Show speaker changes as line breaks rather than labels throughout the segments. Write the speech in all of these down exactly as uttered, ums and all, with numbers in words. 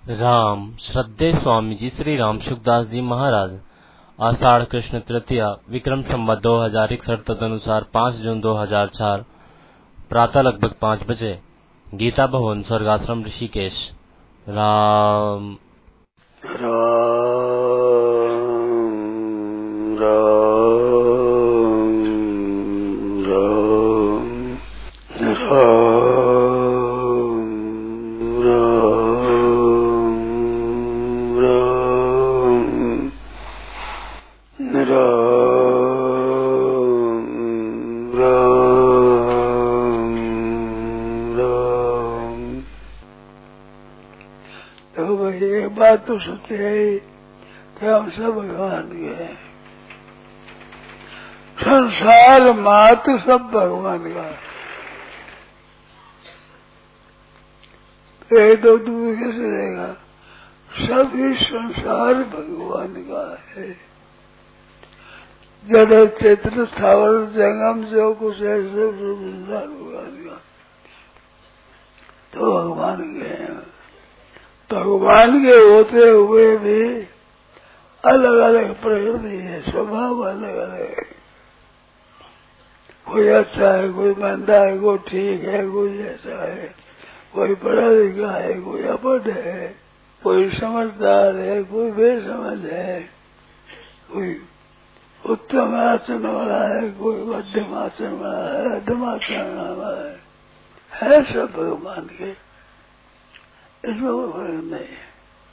राम श्रद्धेय स्वामी जी श्री राम सुखदास जी महाराज आषाढ़ कृष्ण तृतीया विक्रम संवत दो हजार इकसठ तदनुसार पाँच जून दो हजार चार प्रातः लगभग पाँच बजे गीता भवन स्वर्गाश्रम ऋषिकेश। राम
राम राम राम बात तो सच है कि हम सब भगवान के हैं। संसार मात्र सब भगवान का है। एक दो दूर कैसे रहेगा? सब ही संसार भगवान का है। जड़ चैत्र स्थावर जंगम जो कुछ है सब संसार भगवान का, तो भगवान के हैं। भगवान के होते हुए भी अलग अलग प्रकृति है, स्वभाव अलग अलग है। कोई अच्छा है, कोई मंदा है, कोई ठीक है, कोई ऐसा है, कोई पढ़ा लिखा है, कोई अपढ़ है, कोई समझदार है, कोई बेसमझ है, कोई उत्तम आचरण वाला है, कोई मध्यम आचरण वाला है, अधम आचरण वाला है, है सब भगवान के। इसमें कोई फर्क नहीं है।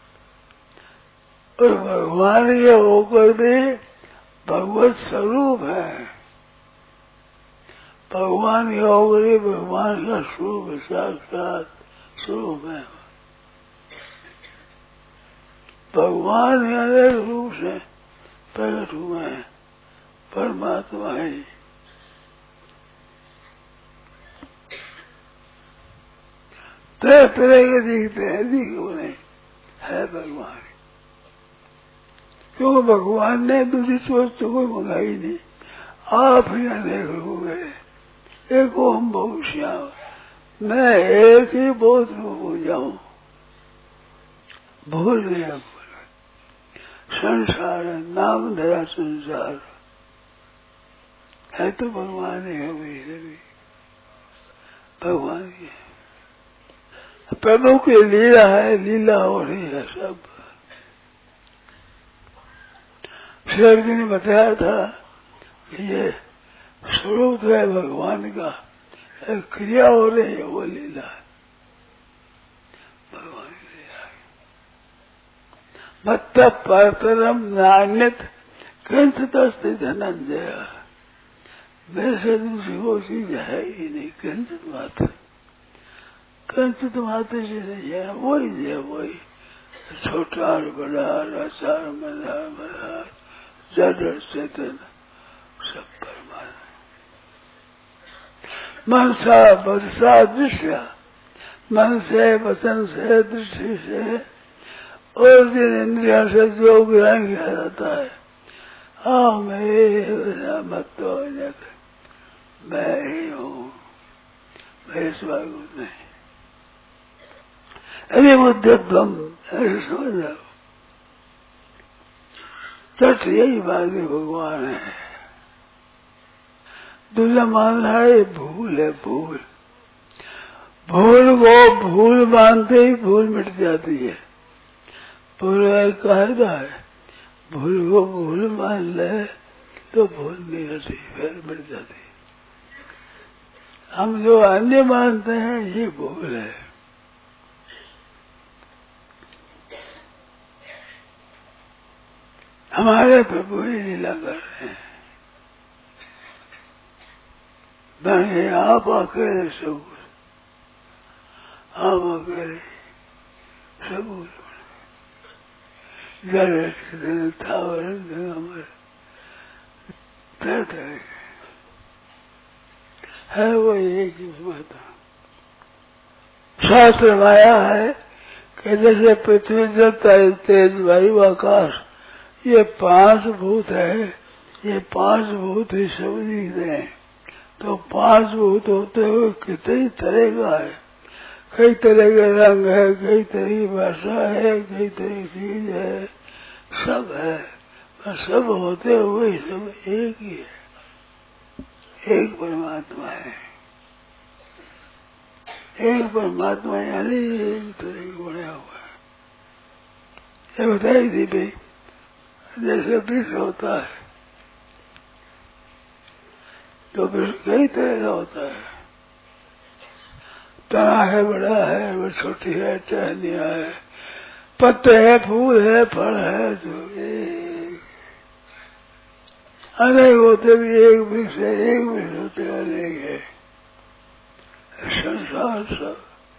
और भगवान के होकर भी भगवत स्वरूप है। भगवान के होकर भी भगवान का स्वरूप साक्षात स्वरूप है। भगवान के अनेक रूप से प्रकट हुए हैं, परमात्मा है। तरह तरह के दिखते हैं, दिखे उन्हें है भगवान। क्योंकि भगवान ने दूसरी सोच तो कोई मंगाई नहीं। आप ही अनेक रूप है, एक ओम बहु श्याम, मैं एक ही बहुत रूप हो जाऊं। भूल गया भूल संसार है, नाम धरा संसार है तो भगवान है। भी भगवान की प्रभु की लीला है, लीला हो रही है सब। शेर जी ने बताया था कि ये स्वरूप है भगवान का, क्रिया हो रही है, वो लीला है, भगवान की लीला है। मत्त परतरम नान्यत कंचतस्ति धनंजय, मेरे से दूसरी वो चीज है ही नहीं, कंचत मात्र। कंचित मात्र जैसे है वही है, वही छोटा और बड़ा, आचार मदार मदार जड़ चेतन सब परमात्मा। मनसा बदसा दृश्य, मन से वचन से दृष्टि से और जिन इंद्रिया से जो ग्रहण किया जाता है, हाँ मैं मत तो मैं ही हूँ, मैं इस बात को नहीं। अरे वो दम ऐसे समझ जाओ, चट यही बात है, भगवान है। दूसरा मान रहा है भूल है, भूल। भूल को भूल मानते ही भूल मिट जाती है। भूल एक कायदा है, भूल को भूल मान ले तो भूल नहीं होती, फिर मिट जाती है। हम जो अन्य मानते हैं ये भूल है। हमारे प्रभु ही लीला कर रहे हैं। बने आप अकेले सब, आप अकेले सब जड़ थावर हमारे है वो एक ही बात। शास्त्र माया है कि जैसे पृथ्वी जल तेज वायु आकाश, ये पांच भूत है, ये पांच भूत ही सब दिखते हैं। तो पांच भूत होते हुए कितनी तरह का है, कई तरह के रंग है, कई तरह की भाषा है, कई तरह की चीज है, सब है, पर सब होते हुए सब एक ही है, एक परमात्मा है। एक परमात्मा यानी एक तरह का बना हुआ है। ये बताई थी भाई, जैसे वृक्ष होता है तो वृक्ष कई तरह का होता है, तना है, बड़ा है, वो छोटी है, टहनिया है, पत्ते है, फूल है, फल है, जो एक अनेक होते भी एक वृक्ष है, एक वृक्ष होते अनेक है। संसार सब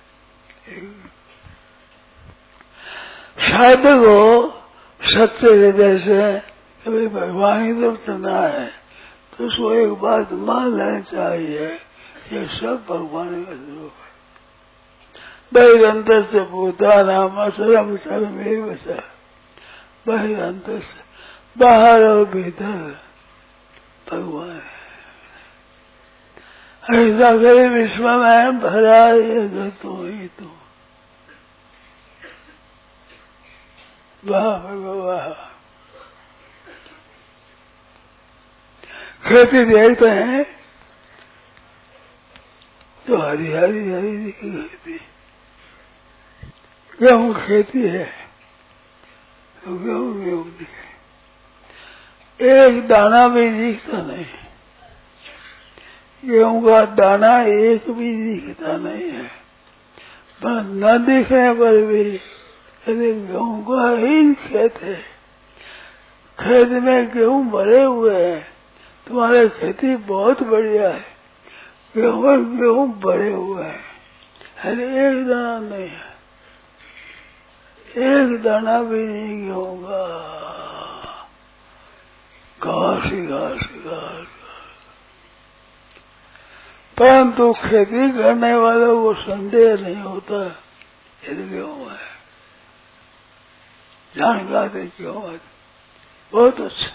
साधक हो सत्य हृदय से कभी भगवान की तरफ चलना है तो उसको एक बात मान लेनी चाहिए, ये सब भगवान का स्वरूप है। बहिरंतर से भूता नाम असरम सर्वेव च, बहिरंतर से बाहर और भीतर भगवान है। ऐसा करे विश्व में भरा ये तो ही तो वाह भगवान। खेती देखते हैं तो हरी हरी हरी खेती, गेहूं खेती है तो गेहूं गेहूं दिखे, एक दाना भी दिखता नहीं, गेहूं का दाना एक भी दिखता नहीं है, पर न दिखने पर भी यदि गेहूं का ही खेत है, खेत में गेहूं भरे हुए हैं, तुम्हारी खेती बहुत बढ़िया है, गेहूं गेहूं भरे हुए हैं, अरे एक दाना नहीं है, एक दाना भी नहीं गेहूं का, घास ही घास ही घास। परंतु खेती करने वालों को संदेह नहीं होता यदि गेहूं है, जानकारी क्यों है, बहुत अच्छा।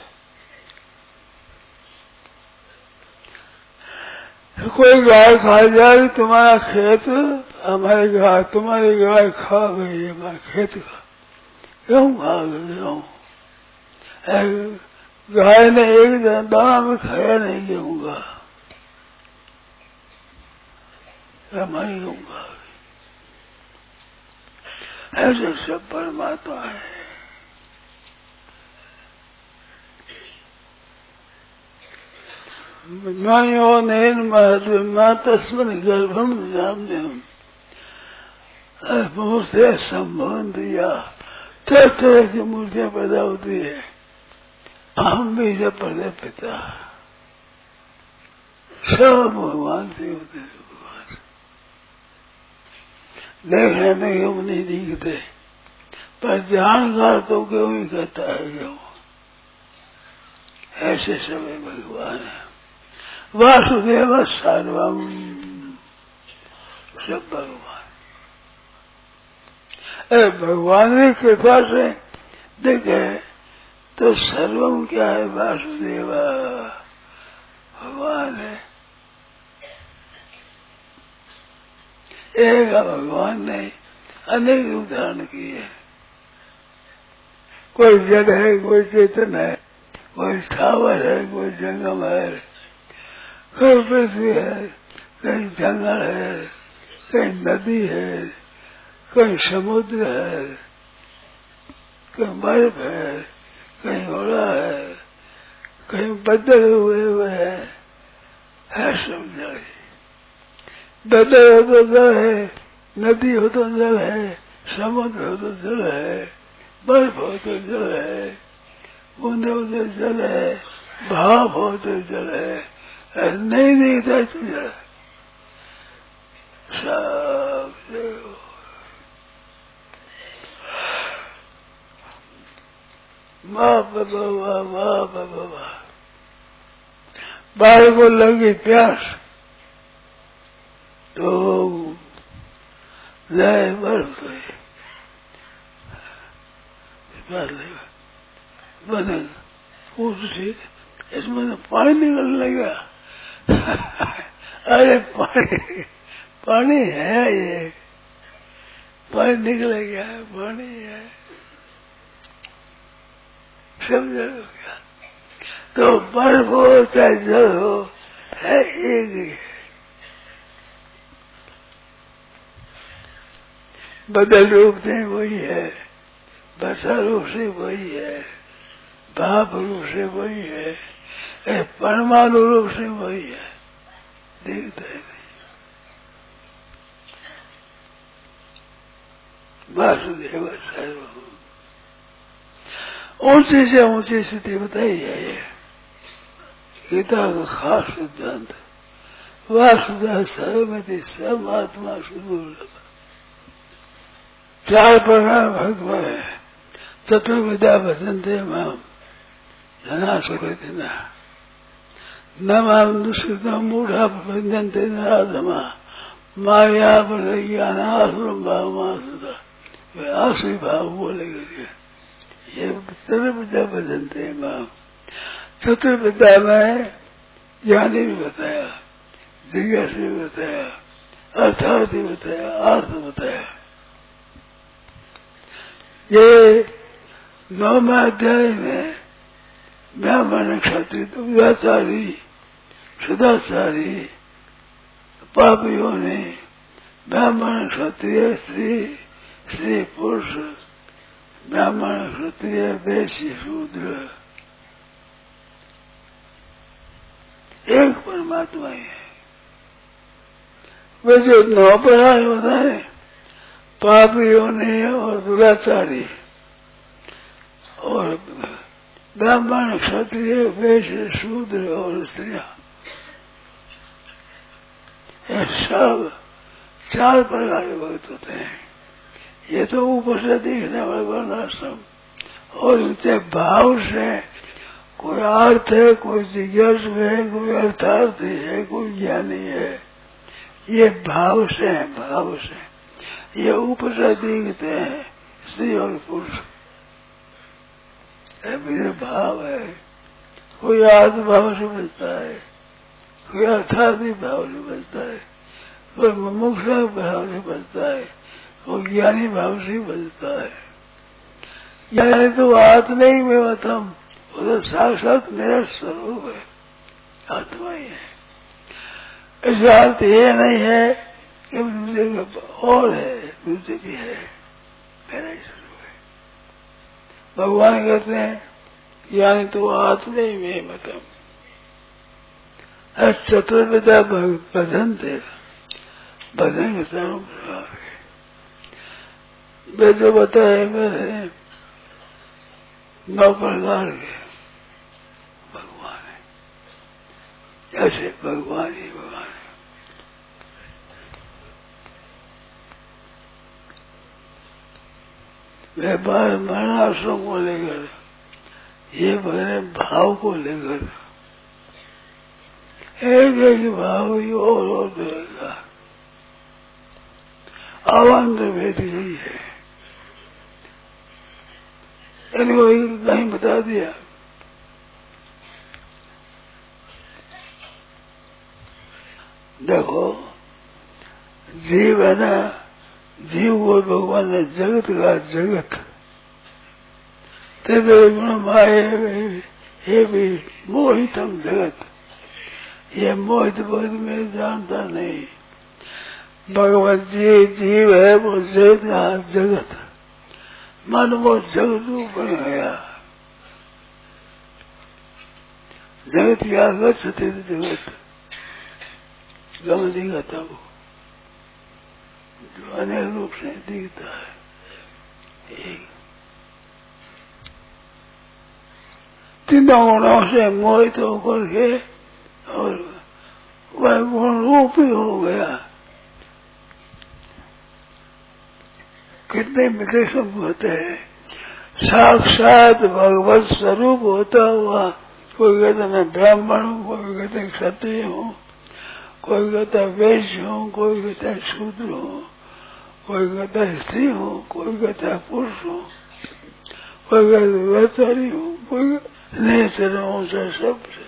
कोई गाय खा जाए तुम्हारा खेत, हमारी गाय तुम्हारी गाय खा गई हमारा खेत का, क्यों खा गई गेहूं, गाय ने एक दाना भी खाया नहीं गेहूं का, हमारी गेहूं खा गई। ऐसे सब परमात्मा है। मायो निर्मा तस्मिन् गर्भम जाम्यहम्, मूर्तियां संभवन दिया, तरह तरह की मूर्तियां पैदा होती है, हम भी जब पढ़े पिता सब भगवान से होते, भगवान देखने में क्यों नहीं दिखते, पर जानकार तो क्यों ही कहता है क्यों, ऐसे समय भगवान है। वासुदेव सर्वम, सब भगवान, अरे भगवान की कृपा से देखे तो सर्वम क्या है, वासुदेव भगवान है, एक भगवान ने अनेक रूप धारण किए, कोई जड़ है, कोई चेतन है, कोई स्थावर है, कोई जंगम है, कोई पृथ्वी है, कहीं जंगल है, कहीं नदी है, कहीं समुद्र है, कहीं बर्फ है, कहीं घोड़ा है, कहीं बदल हुए हुए है, है सब जल, बदल हो तो जल है, नदी हो तो जल है, समुद्र हो तो जल है, बर्फ हो तो जल है, बूंदे हो तो जल है, भाप हो तो जल है, नहीं नहीं था तुझे सब वाह बाबा वाह वाह बाबा। बाल को लगी प्यास तो जाए बर्फ गए, प्यास लगा बने उसी इसमें पानी निकल लगा, अरे पानी पानी है ये, पानी निकलेगा, पानी है, सब जल हो गया। तो बर्फ हो चाहे जल हो, है एक ही है। बदल रूप से वही है, वर्षा रूप से वही है, भाप रूप से वही है, परमाणु रूप से वही है, देखता है नहीं। वासुदेव सर्वभूत, ऊंची से ऊंची स्थिति बताई है ये गीता का खास सिद्धांत। वासुदेव सर्वमति सब आत्मा सुदुर्लभ। चार प्रकार भगवान है। चतुर्विधा भजन्ते माम जना सुकृति न माम दुष्कृतम मूढ़ा भजन्ते नाधमा माया ज्ञानासुरम भाव मासुदा। वे आसुरी भाव बोलेंगे। ये चतुर्विधा भजन्ते माम। चतुर्विधा में ज्ञानी भी बताया, जिज्ञास भी बताया, अर्थात भी बताया, अर्थ बताया। ये नौवें अध्याय में ब्राह्मण क्षत्रिय दुराचारी सदाचारी पापियों ने ब्राह्मण क्षत्रिय स्त्री स्त्री पुरुष ब्राह्मण क्षत्रिय वैश्य शूद्र एक परमात्मा ही है। वे जो नौ प्रकार बताए पापियों ने और दुराचारी और ब्राह्मण क्षत्रिय वैश्य शूद्र और स्त्रियां, ये सब चार प्रकार के भक्त होते हैं। ये तो ऊपर से दिखने वाले वर्णाश्रम और उनके भाव से कोई अर्थ है, कोई जिज्ञासु है, कोई अर्थार्थी है, कोई ज्ञानी है। ये भाव से है, भाव से ये ऊपर से दिखते हैं स्त्री और पुरुष। मेरे भाव है, कोई आत्म भाव से बचता है, कोई अर्थार्थी भाव से बचता है, कोई मुमुक्षा भाव से बचता है, कोई ज्ञानी भाव से बचता है। ज्ञानी तो आत्मा ही में मतम, वो तो साक्षात मेरा स्वरूप है, आत्मा ही है। इसका अर्थ ये नहीं है कि दूसरे का और है, दूसरे भी है, मेरा ही स्वरूप है। भगवान कहते हैं यानी तो आत्मा ही में मतम। चतुर्विधा भजन थे, भजन के चारों प्रकार वे जो बताए मेरे नौ प्रकार के भगवान है। ऐसे भगवान ही भगवान है। वे बार मरणाश्रम को लेकर, ये बड़े भाव को लेकर एक एक भाव ही और और देगा। आवांत भेद यही है। इनको कहीं बता दिया देखो, जीव है ना, जीव को भगवान ने जगत का जगत तेरे गुण माए हे भी मोहितम जगत। ये मोहित बोध में जानता नहीं। भगवान जी जीव है, वो जगत का जगत, मन वो जगत रूप बन गया। जगत क्या गच्छते जगत गम दिखता वो जो अनेक रूप से दिखता है। एक तीनों गुणों से मोहित होकर के और वह गुण रूप ही हो गया। कितने विशेषण होते हैं, साक्षात भगवत स्वरूप होता हुआ। कोई कहता मैं ब्राह्मण हूँ, कोई कहता क्षत्रिय हूँ, कोई कहता वैश्य हूँ, कोई कहता शूद्र हूँ, कोई कहता स्त्री हूँ, कोई कहता पुरुष हूँ, कोई कहता व्यापारी हूँ, कोई नेचरों से सब से।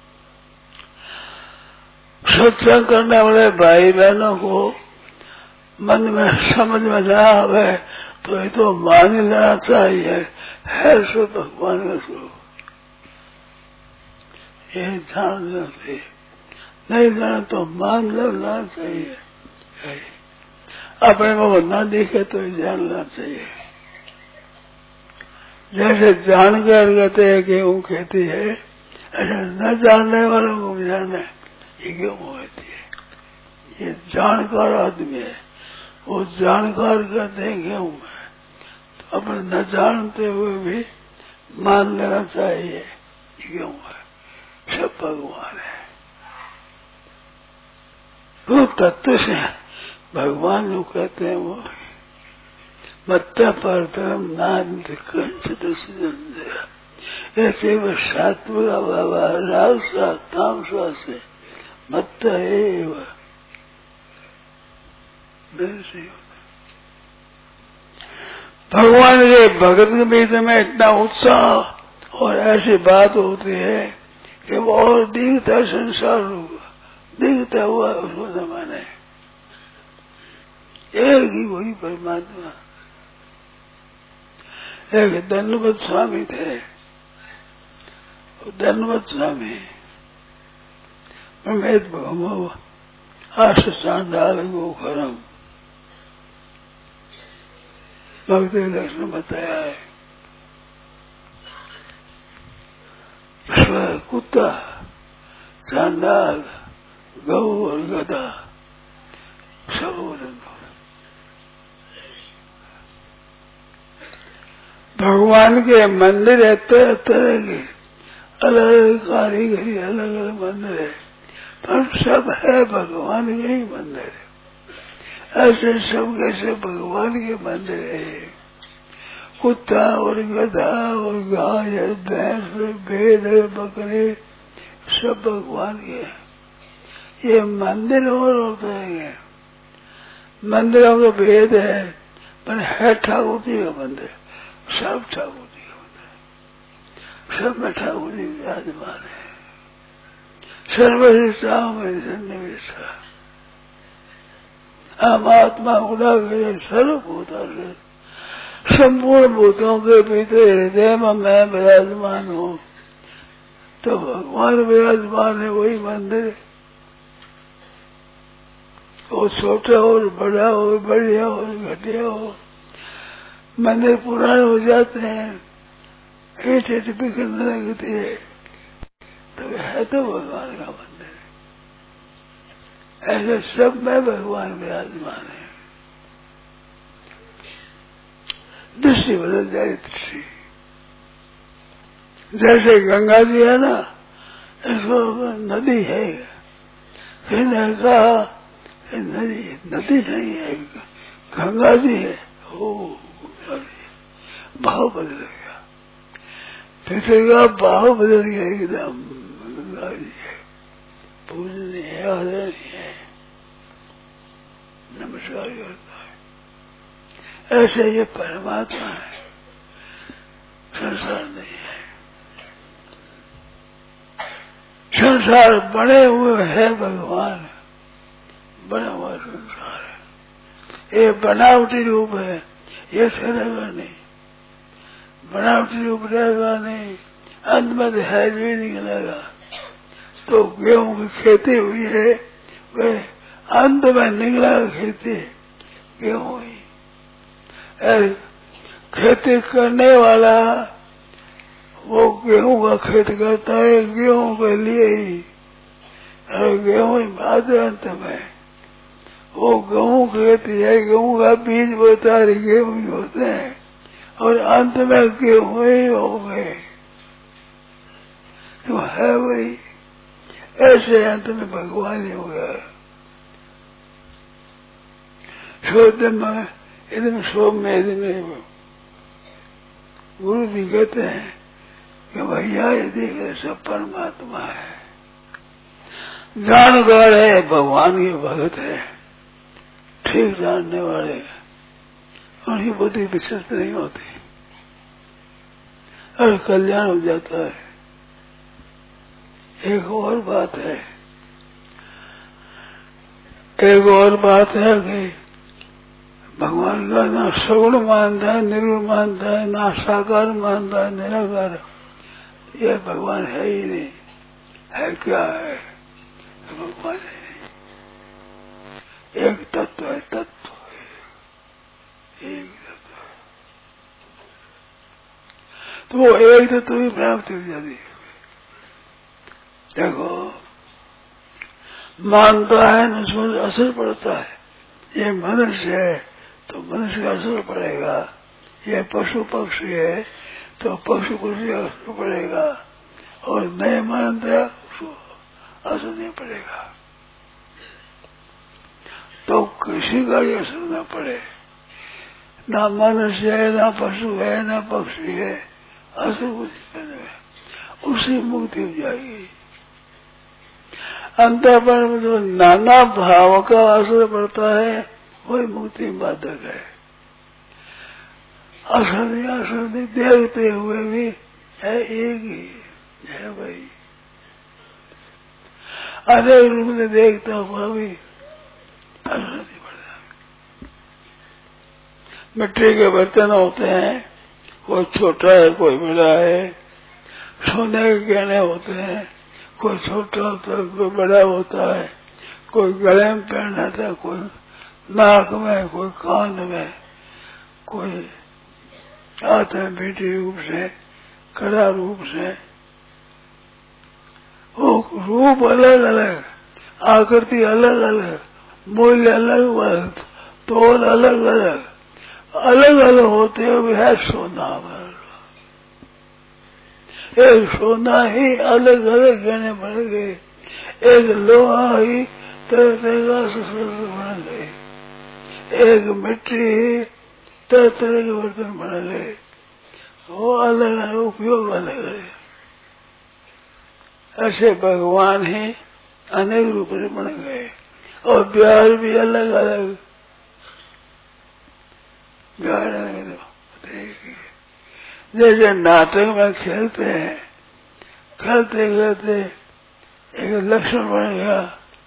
सत्संग करने वाले भाई बहनों को मन में समझ में न आवे तो ये तो मान लेना चाहिए है सो भगवान का स्वरूप, ये जान लेना चाहिए। नहीं जाना तो मान लेना चाहिए, अपने को न दिखे तो जान लेना चाहिए। जैसे जान कर कहते हैं कि वो खेती है, ऐसे न जानने वालों को भी जानना ये क्यों होती है। ये जानकार आदमी है, वो जानकार कहते हैं क्यों है, तो अपने न जानते हुए भी मान लेना चाहिए ये क्यों है, सब भगवान है। वो तत्व से भगवान जो कहते हैं वो मत्ता परतरम नान्त कंचित ऐसे वह सात्विक बाबा राजसा तामसा से मत्ता एव भगवान के भगत के बीच में इतना उत्साह और ऐसी बात होती है कि वो और दिखता संसार होगा, दिखता हुआ उसको जमाने एक ही वही परमात्मा। एक दंडवत स्वामी थे, दंडवत स्वामी मेद भगवो आश चांडाल गो खरम भक्ति लक्षण बताया है। कुत्ता, चांडाल, गौ और गधा सब भगवान के मंदिर है, तरह तरह के अलग अलग कारीगरी, अलग अलग मंदिर है, पर सब है भगवान के ही मंदिर है। ऐसे सब के सब भगवान के मंदिर है। कुत्ता और गधा और गाय और भैंस भेड़ बकरे सब भगवान के। ये मंदिर और होते हैं, मंदिरों के भेद है, पर है ठाकुर जी का मंदिर, सब ठाकुर जी का मंदिर, सब में ठाकुर जी विराजमान है। सर्वशिक्षा में सन्निवेशा हम आत्मा उड़ा गए सर्वभूता से संपूर्ण भूतों के भीतर हृदय में मैं विराजमान हूँ, तो भगवान विराजमान है, वही मंदिर है। वो छोटा हो बड़ा हो बढ़िया हो घटिया हो, मंदिर पुराने हो जाते हैं, ईट ईट बिखरने लगती है, तो है तो भगवान का मंदिर। ऐसे सब में भगवान विराजमान है। दृष्टि बदल जाए, दृष्टि जैसे गंगा जी है ना, इसको नदी है, फिर ने कहा नदी नदी नहीं है, गंगा जी है, हो भाव बदल गया। फिर का भाव बदल गया एकदम, गंगा जी है, पूजनीय है, आदरणीय है, नमस्कार करता है। ऐसे ये परमात्मा है, संसार नहीं है। संसार बने हुए है भगवान, बना हुआ संसार है। ये बनावटी रूप है, ये रहेगा नहीं, बनावटी रूप रहेगा नहीं, अंत में है भी निकलेगा। तो गेहूं की खेती हुई है, वे अंत में निकला खेती गेहूं ही। खेती करने वाला वो गेहूं का खेत करता है, गेहूं के लिए ही, और गेहूं ही बाद अंत में वो गेहूं खेती है, गेहूं का बीज बोता है, गेहूं ही होते हैं, और अंत में गेहूं ही हो गए, तो है वही। ऐसे अंत में भगवान ही हो गया। शोध में एकदम सौम्य में गुरु जी कहते हैं कि भैया ये देख सब परमात्मा है, जानकार है, भगवान के भगत है, ठीक जानने वाले, उनकी बुद्धि विशिष्ट नहीं होती और कल्याण हो जाता है। एक और बात है, एक और बात है कि भगवान का ना सगुण मानता है, निर्गुण मानता है, ना साकार मानता है, निराकार। ये भगवान है ही नहीं। है क्या है? भगवान है नहीं। एक तत्व है, तत्व है, एक तत्व है। तो वो एक तत्व ही प्राप्त हो जाती है। देखो, मानता है न उसमें असर पड़ता है। ये मनुष्य है तो मनुष्य का असर पड़ेगा, ये पशु पक्षी है तो पशु पक्षी का असर पड़ेगा, और नहीं मानता उसको असर नहीं पड़ेगा। तो किसी का भी असर न पड़े, ना मनुष्य है, ना पशु है, ना पक्षी है, असर कुछ उससे मुक्ति हो जाएगी। अंतःकरण में जो नाना भाव का असर पड़ता है वही मुक्ति बाधक है। असर नहीं, असर नहीं, देखते हुए भी है एक ही है भाई। अनेक रूप में देखता हुआ भी असर नहीं पड़ता। मिट्टी के बर्तन होते हैं, कोई छोटा है कोई बड़ा है। सोने के गहने होते हैं, कोई छोटा होता है कोई बड़ा होता है। कोई गले में पहनता है, कोई नाक में, कोई कान में, कोई हाथ में मीठी रूप से, कड़ा रूप से। वो रूप अलग अलग, आकृति अलग अलग, मूल्य अलग अलग, तोल अलग अलग, अलग अलग होते हुए है सोना। एक सोना ही अलग अलग गहने बन गए, एक लोहा ही तरह तरह का शस्त्र बन गए, एक मिट्टी ही तरह तरह के बर्तन बन गए। वो अलग अलग उपयोग अलग है। ऐसे भगवान ही अनेक रूप से बन गए, और व्यवहार भी अलग अलग। जैसे नाटक में खेलते हैं, खेलते खेलते एक लक्ष्मण बन गया,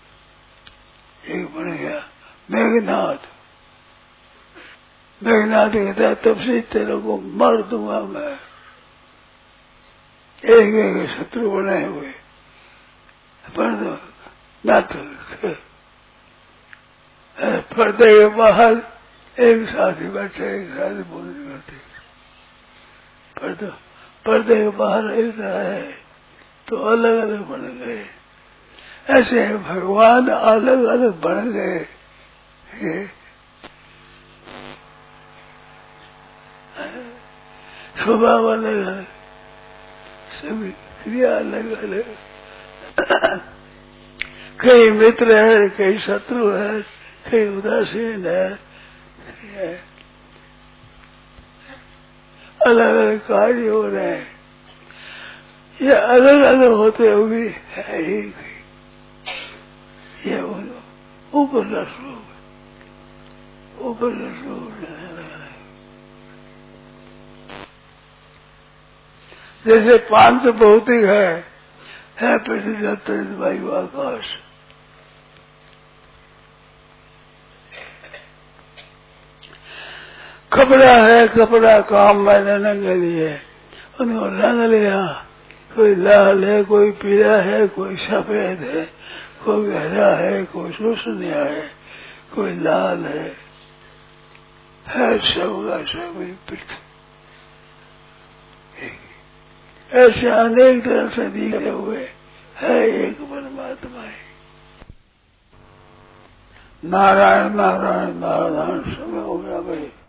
एक बन गया मेघनाथ। मेघनाथ कहता है तब से तेरे को मार दूंगा मैं। एक एक शत्रु बने हुए, पर नाटक पर्दे के बाहर एक साथ ही बैठे, एक साथ ही बोलने करते। पर्दा पर्दे के बाहर रहता है तो अलग अलग बन गए। ऐसे भगवान अलग अलग बन गए। स्वभाव अलग अलग, सभी क्रिया अलग अलग। कई मित्र है, कई शत्रु है, कई उदासीन है। अलग अलग कार्य हो रहे हैं। ये अलग अलग होते हुए है ही। ये ऊपर का स्वरूप, ऊपर का स्वरूप जैसे पांच भौतिक है, है पृथ्वी जल वायु आकाश। कपड़ा है, कपड़ा काम में लेने के लिए उनको रंग लिया। कोई लाल है, कोई पीला है, कोई सफेद है, कोई हरा है, कोई सुसनिया है, कोई लाल है, है सबका सब पृथ्वी। ऐसे अनेक तरह से दिए हुए है एक परमात्मा है। नारायण नारायण नारायण समय हो गया भाई।